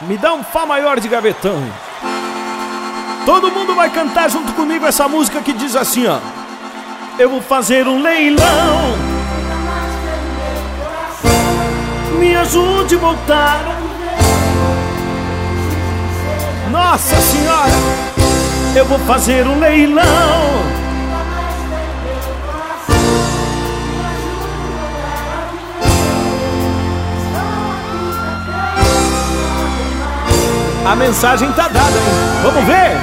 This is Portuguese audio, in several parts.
Me dá um Fá maior de gavetão. Todo mundo vai cantar junto comigo essa música que diz assim, ó: eu vou fazer um leilão, me ajude a voltar. Nossa Senhora, eu vou fazer um leilão. A mensagem tá dada, hein? Vamos ver?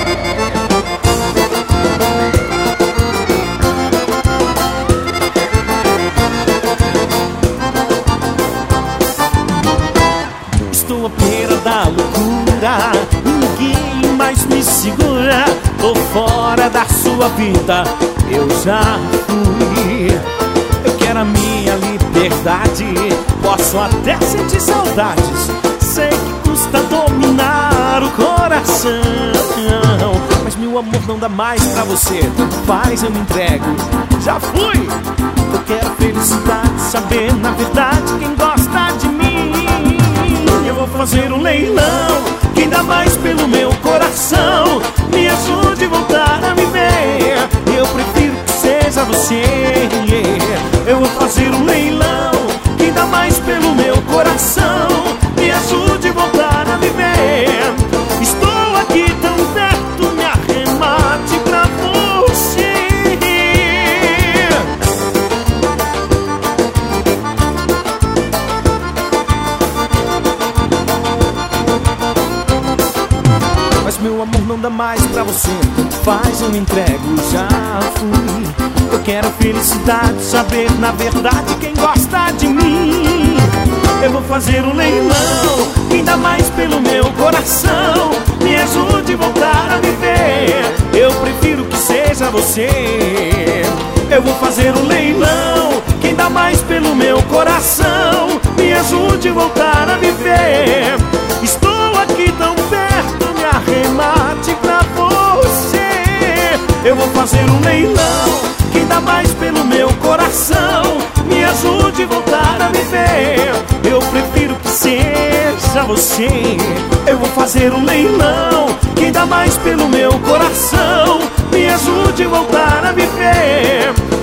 Estou à beira da loucura, ninguém mais me segura. Tô fora da sua vida, eu já fui. Eu quero a minha liberdade, posso até sentir saudades. Sei que custa dominar o coração, mas meu amor não dá mais pra você. Tanto faz, eu me entrego, já fui. Eu quero felicidade, saber na verdade quem gosta de mim. Eu vou fazer um leilão, quem dá mais pelo meu coração. Me ajude a voltar a viver, eu prefiro que seja você. Eu vou fazer um leilão, quem dá mais pelo meu coração. Me ajude a voltar a viver. Estou aqui tão perto, me arremate pra você. Mas meu amor não dá mais pra você. Tanto faz, eu me entrego, já fui. Eu quero felicidade, saber na verdade quem gosta de mim. Eu vou fazer um leilão, quem dá mais pelo meu coração. Me ajude a voltar a viver, eu prefiro que seja você. Eu vou fazer um leilão, quem dá mais pelo meu coração. Me ajude a voltar a viver. Estou aqui tão perto, me arremate pra você. Eu vou fazer um leilão, quem dá mais pelo meu coração. Me ajude a voltar a viver, eu prefiro que seja você. Eu vou fazer um leilão, quem dá mais pelo meu coração. Me ajude a voltar a viver.